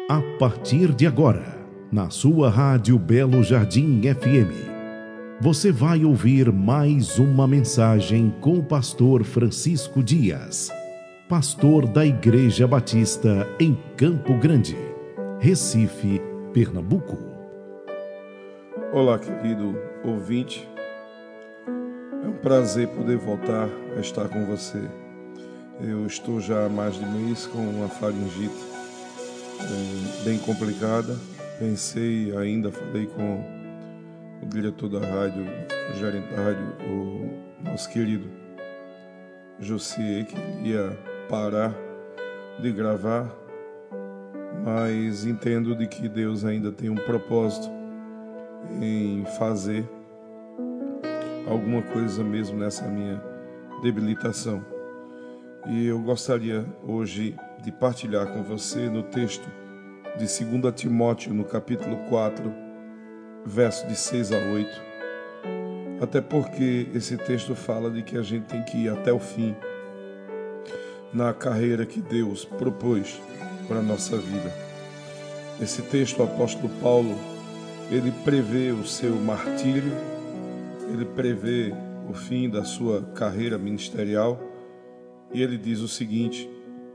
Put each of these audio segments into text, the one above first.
A partir de agora, na sua rádio Belo Jardim FM, você vai ouvir mais uma mensagem com o pastor Francisco Dias, pastor da Igreja Batista em Campo Grande, Recife, Pernambuco. Olá, querido ouvinte. É um prazer poder voltar a estar com você. Eu estou já há mais de mês com uma faringite bem complicada. Falei com o diretor da rádio, o gerente da rádio, o nosso querido José, que ia parar de gravar, mas entendo de que Deus ainda tem um propósito em fazer alguma coisa mesmo nessa minha debilitação. E eu gostaria hoje de partilhar com você no texto de 2 Timóteo, no capítulo 4, versos de 6 a 8, até porque esse texto fala de que a gente tem que ir até o fim na carreira que Deus propôs para a nossa vida. Nesse texto, o apóstolo Paulo, ele prevê o seu martírio, ele prevê o fim da sua carreira ministerial, e ele diz o seguinte,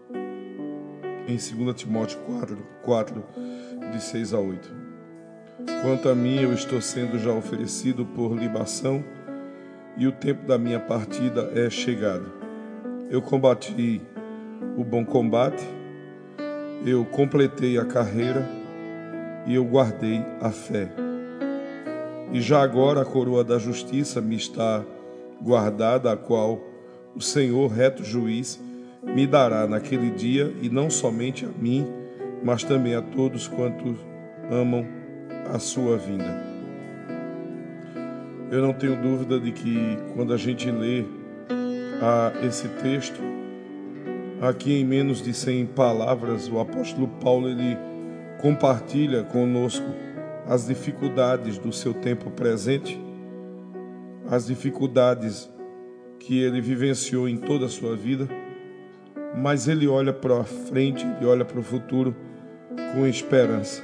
em 2 Timóteo 4, de 6 a 8. Quanto a mim, eu estou sendo já oferecido por libação, e o tempo da minha partida é chegado. Eu combati o bom combate, eu completei a carreira, e eu guardei a fé. E já agora a coroa da justiça me está guardada, a qual o Senhor, reto juiz, me dará naquele dia, e não somente a mim, mas também a todos quantos amam a sua vinda. Eu não tenho dúvida de que quando a gente lê esse texto, aqui em menos de 100 palavras, o apóstolo Paulo ele compartilha conosco as dificuldades do seu tempo presente, as dificuldades que ele vivenciou em toda a sua vida, mas ele olha para frente, ele olha para o futuro com esperança.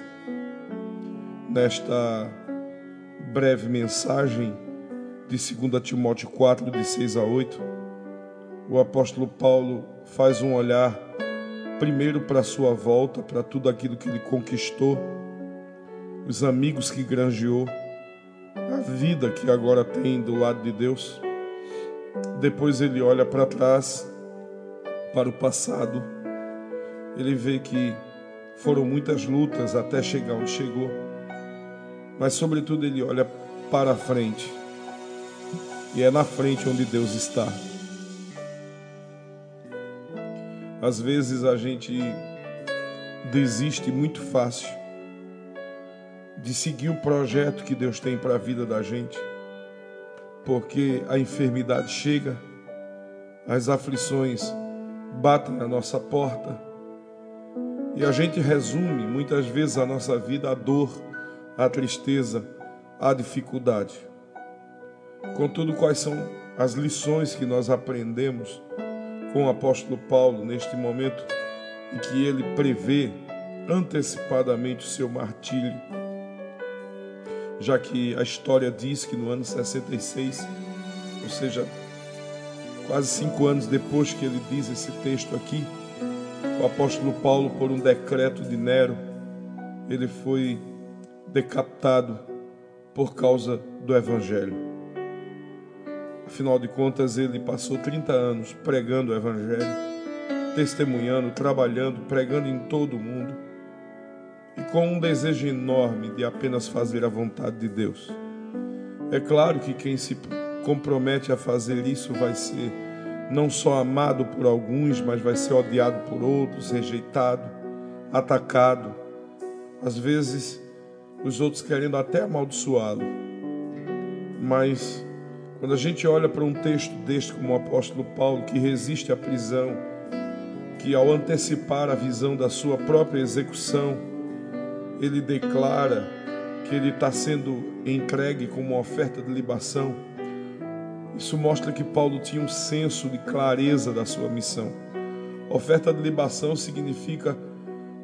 Nesta breve mensagem de 2 Timóteo 4, de 6 a 8, o apóstolo Paulo faz um olhar primeiro para a sua volta, para tudo aquilo que ele conquistou, os amigos que granjeou, a vida que agora tem do lado de Deus. Depois ele olha para trás, para o passado. Ele vê que foram muitas lutas até chegar onde chegou. Mas sobretudo ele olha para a frente. E é na frente onde Deus está. Às vezes a gente desiste muito fácil de seguir o projeto que Deus tem para a vida da gente, porque a enfermidade chega, as aflições batem na nossa porta, e a gente resume muitas vezes a nossa vida à dor, à tristeza, à dificuldade. Contudo, quais são as lições que nós aprendemos com o apóstolo Paulo neste momento em que ele prevê antecipadamente o seu martírio, já que a história diz que no ano 66, ou seja, quase 5 anos depois que ele diz esse texto aqui, o apóstolo Paulo, por um decreto de Nero, ele foi decapitado por causa do Evangelho. Afinal de contas, ele passou 30 anos pregando o Evangelho, testemunhando, trabalhando, pregando em todo o mundo, e com um desejo enorme de apenas fazer a vontade de Deus. É claro que quem se compromete a fazer isso vai ser não só amado por alguns, mas vai ser odiado por outros, rejeitado, atacado, às vezes os outros querendo até amaldiçoá-lo. Mas quando a gente olha para um texto deste como o apóstolo Paulo, que resiste à prisão, que ao antecipar a visão da sua própria execução, ele declara que ele está sendo entregue como uma oferta de libação. Isso mostra que Paulo tinha um senso de clareza da sua missão. Oferta de libação significa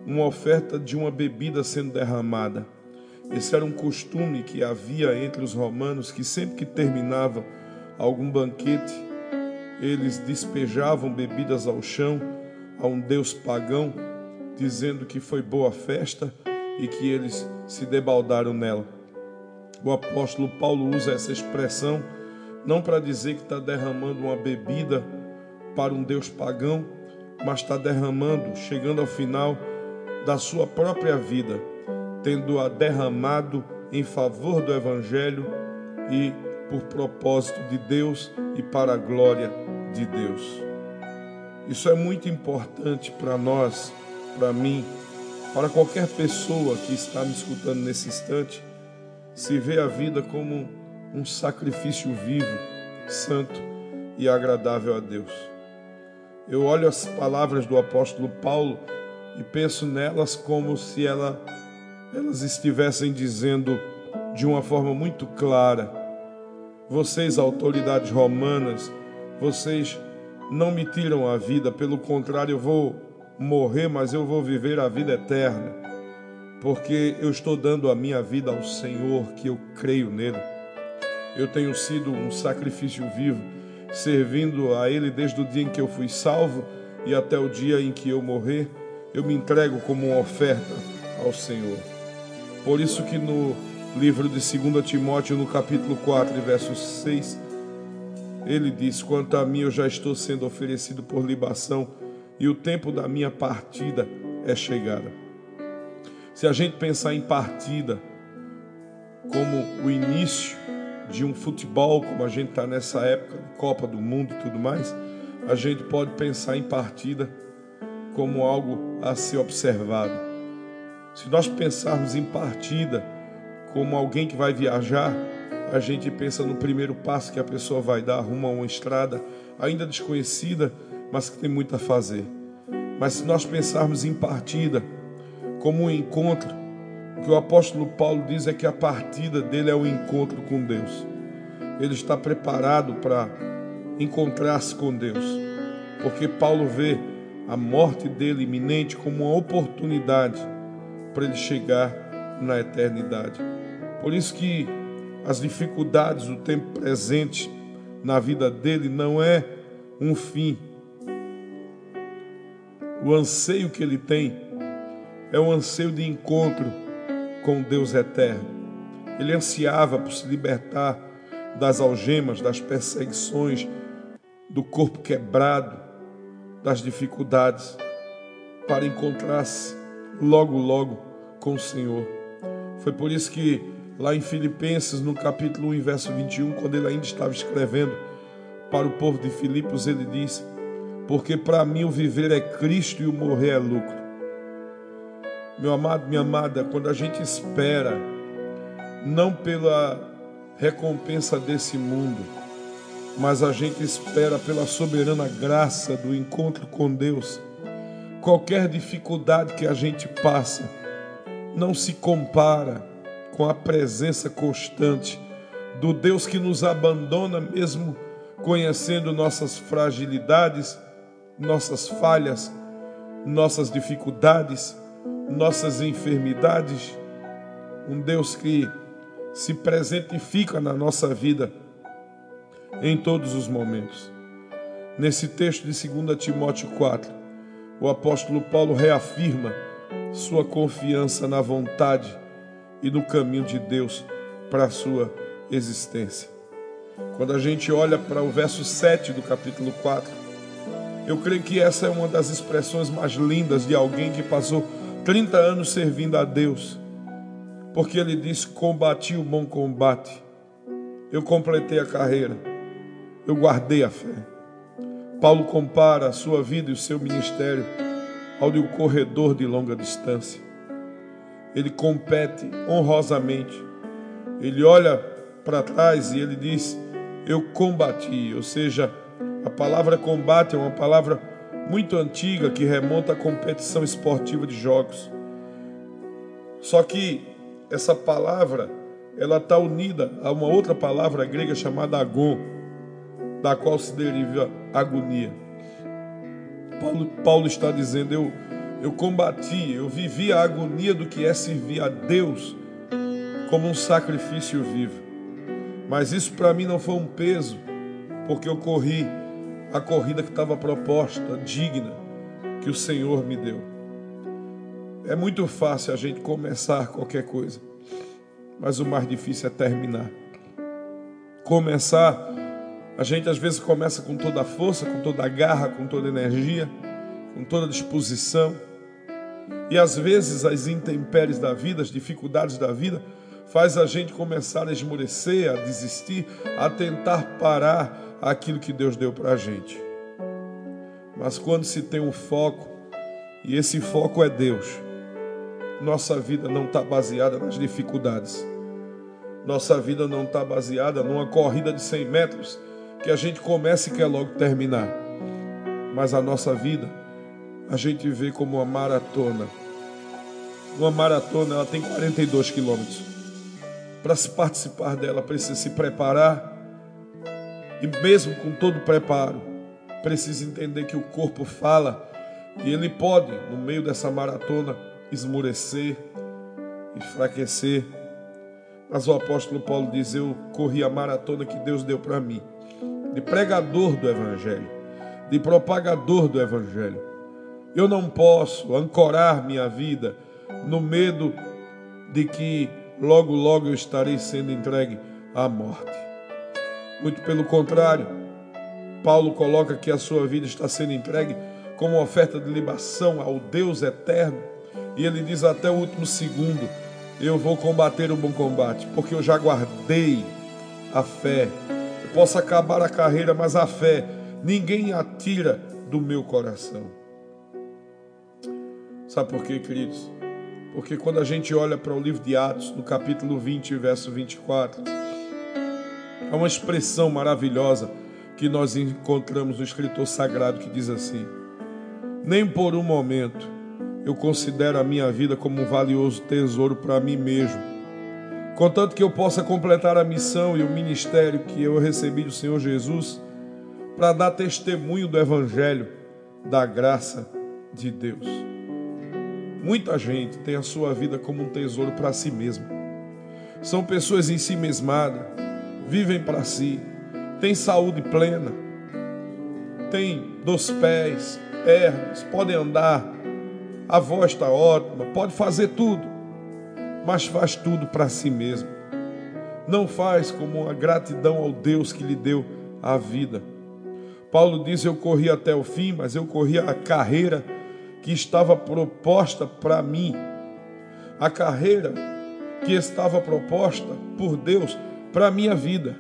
uma oferta de uma bebida sendo derramada. Esse era um costume que havia entre os romanos, que sempre que terminava algum banquete, eles despejavam bebidas ao chão, a um deus pagão, dizendo que foi boa festa e que eles se debaldaram nela. O apóstolo Paulo usa essa expressão não para dizer que está derramando uma bebida para um deus pagão, mas está derramando, chegando ao final da sua própria vida, tendo-a derramado em favor do Evangelho e por propósito de Deus e para a glória de Deus. Isso é muito importante para nós, para mim, para qualquer pessoa que está me escutando nesse instante, se vê a vida como um sacrifício vivo, santo e agradável a Deus. Eu olho as palavras do apóstolo Paulo e penso nelas como se elas estivessem dizendo de uma forma muito clara: vocês, autoridades romanas, vocês não me tiram a vida, pelo contrário, eu vou morrer, mas eu vou viver a vida eterna, porque eu estou dando a minha vida ao Senhor, que eu creio nele. Eu tenho sido um sacrifício vivo, servindo a Ele desde o dia em que eu fui salvo e até o dia em que eu morrer. Eu me entrego como uma oferta ao Senhor. Por isso que no livro de 2 Timóteo, no capítulo 4, verso 6, ele diz: quanto a mim, eu já estou sendo oferecido por libação e o tempo da minha partida é chegada. Se a gente pensar em partida como o início de um futebol, como a gente está nessa época de Copa do Mundo e tudo mais, a gente pode pensar em partida como algo a ser observado. Se nós pensarmos em partida como alguém que vai viajar, a gente pensa no primeiro passo que a pessoa vai dar rumo a uma estrada ainda desconhecida, mas que tem muito a fazer. Mas se nós pensarmos em partida como um encontro, o que o apóstolo Paulo diz é que a partida dele é o encontro com Deus. Ele está preparado para encontrar-se com Deus, porque Paulo vê a morte dele iminente como uma oportunidade para ele chegar na eternidade. Por isso que as dificuldades do tempo presente na vida dele não é um fim. O anseio que ele tem é um anseio de encontro com Deus eterno. Ele ansiava por se libertar das algemas, das perseguições, do corpo quebrado, das dificuldades, para encontrar-se logo com o Senhor. Foi por isso que lá em Filipenses, no capítulo 1, verso 21, quando ele ainda estava escrevendo para o povo de Filipos, ele diz: porque para mim o viver é Cristo e o morrer é lucro. Meu amado, minha amada, quando a gente espera, não pela recompensa desse mundo, mas a gente espera pela soberana graça do encontro com Deus, qualquer dificuldade que a gente passa não se compara com a presença constante do Deus que nos abandona mesmo conhecendo nossas fragilidades, nossas falhas, nossas dificuldades, nossas enfermidades. Um Deus que se presentifica na nossa vida em todos os momentos. Nesse texto de 2 Timóteo 4, o apóstolo Paulo reafirma sua confiança na vontade e no caminho de Deus para a sua existência. Quando a gente olha para o verso 7 do capítulo 4, eu creio que essa é uma das expressões mais lindas de alguém que passou 30 anos servindo a Deus, porque ele diz: combati o bom combate, eu completei a carreira, eu guardei a fé. Paulo compara a sua vida e o seu ministério ao de um corredor de longa distância. Ele compete honrosamente. Ele olha para trás e ele diz: eu combati. Ou seja, a palavra combate é uma palavra muito antiga que remonta à competição esportiva de jogos. Só que essa palavra, ela está unida a uma outra palavra grega chamada agon, da qual se deriva agonia. Paulo está dizendo: eu eu combati, eu vivi a agonia do que é servir a Deus como um sacrifício vivo. Mas isso para mim não foi um peso, porque eu corri a corrida que estava proposta, digna, que o Senhor me deu. É muito fácil a gente começar qualquer coisa, mas o mais difícil é terminar. Começar, a gente às vezes começa com toda a força, com toda a garra, com toda a energia, com toda a disposição. E às vezes as intempéries da vida, as dificuldades da vida, faz a gente começar a esmorecer, a desistir, a tentar parar aquilo que Deus deu para a gente. Mas quando se tem um foco, e esse foco é Deus, nossa vida não está baseada nas dificuldades. Nossa vida não está baseada numa corrida de 100 metros que a gente começa e quer logo terminar. Mas a nossa vida, a gente vê como uma maratona. Uma maratona, ela tem 42 quilômetros. Para se participar dela, precisa se preparar. E mesmo com todo o preparo, precisa entender que o corpo fala e ele pode, no meio dessa maratona, esmorecer, enfraquecer. Mas o apóstolo Paulo diz: eu corri a maratona que Deus deu para mim, de pregador do Evangelho, de propagador do Evangelho. Eu não posso ancorar minha vida no medo de que logo, logo eu estarei sendo entregue à morte. Muito pelo contrário, Paulo coloca que a sua vida está sendo entregue como oferta de libação ao Deus eterno. E ele diz até o último segundo: eu vou combater o bom combate, porque eu já guardei a fé. Eu posso acabar a carreira, mas a fé ninguém a tira do meu coração. Sabe por quê, queridos? Porque quando a gente olha para o livro de Atos, no capítulo 20, verso 24, há uma expressão maravilhosa que nós encontramos no escritor sagrado que diz assim: nem por um momento eu considero a minha vida como um valioso tesouro para mim mesmo, contanto que eu possa completar a missão e o ministério que eu recebi do Senhor Jesus para dar testemunho do Evangelho, da graça de Deus. Muita gente tem a sua vida como um tesouro para si mesma. São pessoas em si mesmadas, vivem para si, têm saúde plena, têm 2 pés, pernas, podem andar, a voz está ótima, pode fazer tudo, mas faz tudo para si mesmo. Não faz como uma gratidão ao Deus que lhe deu a vida. Paulo diz: eu corri até o fim, mas eu corri a carreira que estava proposta para mim. A carreira que estava proposta por Deus para a minha vida.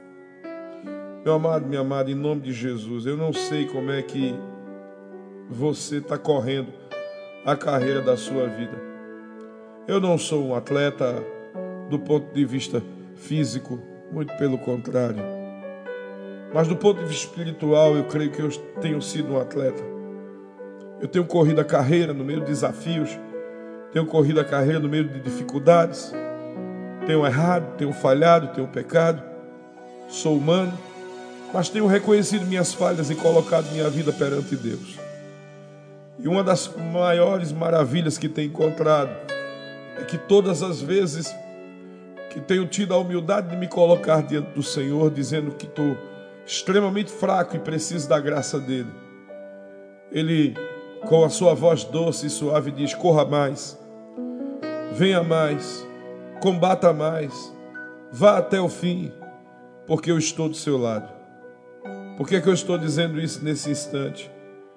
Meu amado, minha amada, em nome de Jesus, eu não sei como é que você está correndo a carreira da sua vida. Eu não sou um atleta do ponto de vista físico, muito pelo contrário. Mas do ponto de vista espiritual, eu creio que eu tenho sido um atleta. Eu tenho corrido a carreira no meio de desafios, tenho corrido a carreira no meio de dificuldades, tenho errado, tenho falhado, tenho pecado, sou humano, mas tenho reconhecido minhas falhas e colocado minha vida perante Deus. E uma das maiores maravilhas que tenho encontrado é que todas as vezes que tenho tido a humildade de me colocar diante do Senhor, dizendo que estou extremamente fraco e preciso da graça dEle, Ele, com a sua voz doce e suave, diz: corra mais, venha mais, combata mais, vá até o fim, porque eu estou do seu lado. Por que eu estou dizendo isso nesse instante?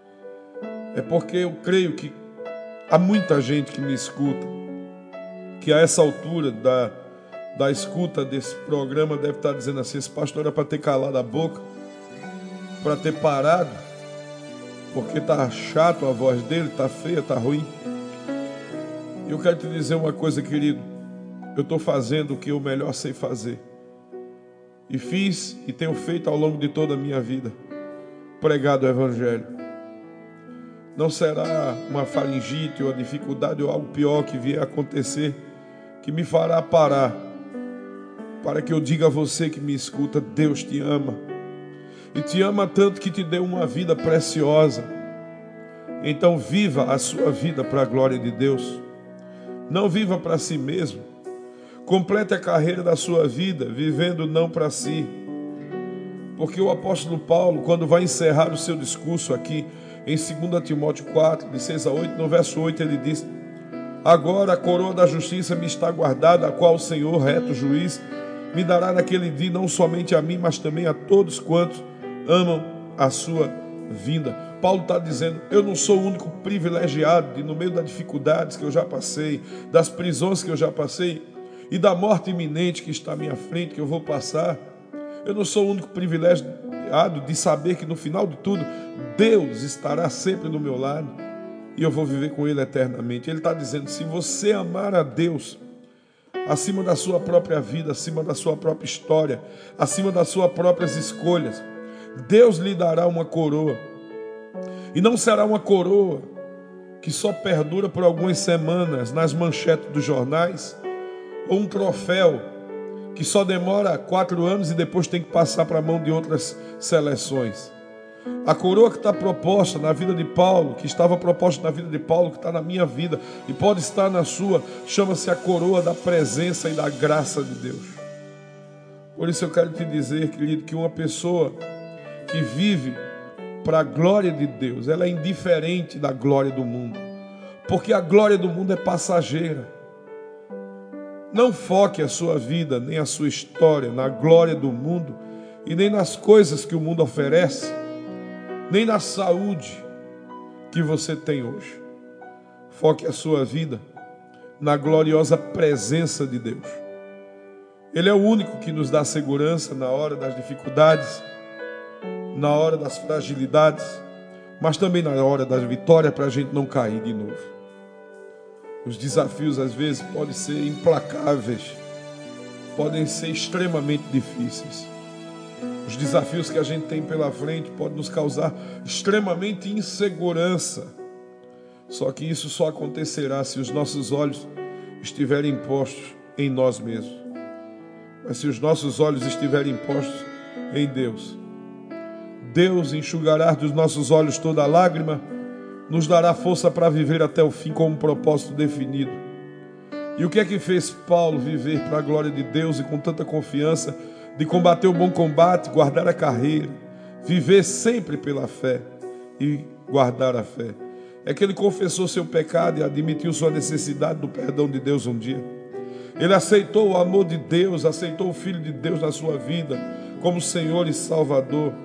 É porque eu creio que há muita gente que me escuta, que a essa altura da escuta desse programa deve estar dizendo assim: esse pastor era para ter calado a boca, para ter parado, porque está chato a voz dele, está feia, está ruim. E eu quero te dizer uma coisa, querido: eu estou fazendo o que eu melhor sei fazer, e fiz e tenho feito ao longo de toda a minha vida, pregado o Evangelho. Não será uma faringite ou a dificuldade ou algo pior que vier a acontecer que me fará parar, para que eu diga a você que me escuta: Deus te ama. E te ama tanto que te deu uma vida preciosa. Então viva a sua vida para a glória de Deus. Não viva para si mesmo. Complete a carreira da sua vida vivendo não para si. Porque o apóstolo Paulo, quando vai encerrar o seu discurso aqui em 2 Timóteo 4, de 6 a 8, no verso 8 ele diz: agora a coroa da justiça me está guardada, a qual o Senhor, reto juiz, me dará naquele dia, não somente a mim, mas também a todos quantos amam a sua vinda. Paulo está dizendo: eu não sou o único privilegiado de, no meio das dificuldades que eu já passei, das prisões que eu já passei e da morte iminente que está à minha frente, que eu vou passar. Eu não sou o único privilegiado de saber que no final de tudo Deus estará sempre do meu lado e eu vou viver com Ele eternamente. Ele está dizendo: se você amar a Deus acima da sua própria vida, acima da sua própria história, acima das suas próprias escolhas, Deus lhe dará uma coroa. E não será uma coroa que só perdura por algumas semanas nas manchetes dos jornais, ou um troféu que só demora 4 anos e depois tem que passar para a mão de outras seleções. A coroa que está proposta na vida de Paulo, que estava proposta na vida de Paulo, que está na minha vida e pode estar na sua, chama-se a coroa da presença e da graça de Deus. Por isso eu quero te dizer, querido, que uma pessoa que vive para a glória de Deus, ela é indiferente da glória do mundo, porque a glória do mundo é passageira. Não foque a sua vida, nem a sua história na glória do mundo e nem nas coisas que o mundo oferece, nem na saúde que você tem hoje. Foque a sua vida na gloriosa presença de Deus. Ele é o único que nos dá segurança na hora das dificuldades, na hora das fragilidades, mas também na hora da vitória, para a gente não cair de novo. Os desafios às vezes podem ser implacáveis, podem ser extremamente difíceis. Os desafios que a gente tem pela frente podem nos causar extremamente insegurança. Só que isso só acontecerá se os nossos olhos estiverem postos em nós mesmos. Mas se os nossos olhos estiverem postos em Deus, Deus enxugará dos nossos olhos toda lágrima, nos dará força para viver até o fim com um propósito definido. E o que é que fez Paulo viver para a glória de Deus e com tanta confiança de combater o bom combate, guardar a carreira, viver sempre pela fé e guardar a fé? É que ele confessou seu pecado e admitiu sua necessidade do perdão de Deus um dia. Ele aceitou o amor de Deus, aceitou o Filho de Deus na sua vida como Senhor e Salvador.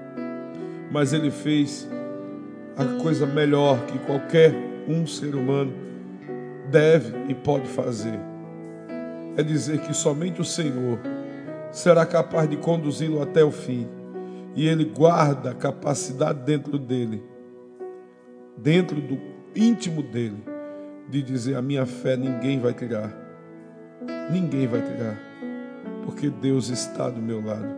Mas ele fez a coisa melhor que qualquer um ser humano deve e pode fazer. É dizer que somente o Senhor será capaz de conduzi-lo até o fim. E Ele guarda a capacidade dentro dele, dentro do íntimo dele, de dizer: a minha fé ninguém vai tirar. Ninguém vai tirar, porque Deus está do meu lado.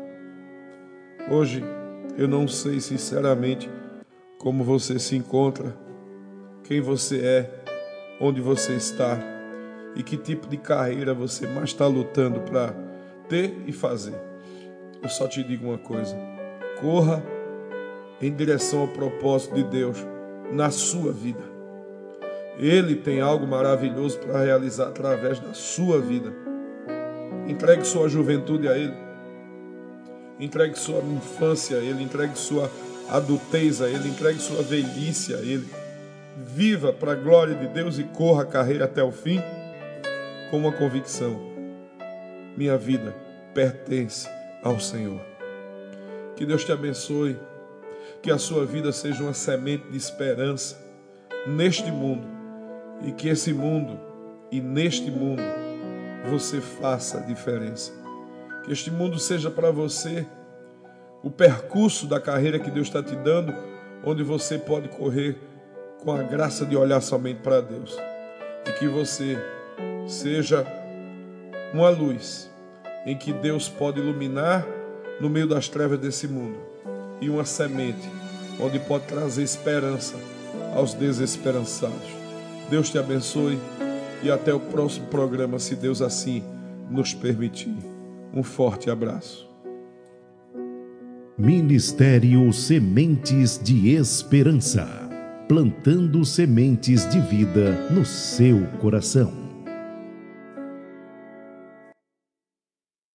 Hoje, eu não sei sinceramente como você se encontra, quem você é, onde você está e que tipo de carreira você mais está lutando para ter e fazer. Eu só te digo uma coisa: corra em direção ao propósito de Deus na sua vida. Ele tem algo maravilhoso para realizar através da sua vida. Entregue sua juventude a Ele. Entregue sua infância a Ele. Entregue sua adultez a Ele. Entregue sua velhice a Ele. Viva para a glória de Deus e corra a carreira até o fim com uma convicção: minha vida pertence ao Senhor. Que Deus te abençoe. Que a sua vida seja uma semente de esperança neste mundo. E que esse mundo e neste mundo você faça a diferença. Que este mundo seja para você o percurso da carreira que Deus está te dando, onde você pode correr com a graça de olhar somente para Deus. E que você seja uma luz em que Deus pode iluminar no meio das trevas desse mundo. E uma semente onde pode trazer esperança aos desesperançados. Deus te abençoe e até o próximo programa, se Deus assim nos permitir. Um forte abraço. Ministério Sementes de Esperança. plantando sementes de vida no seu coração.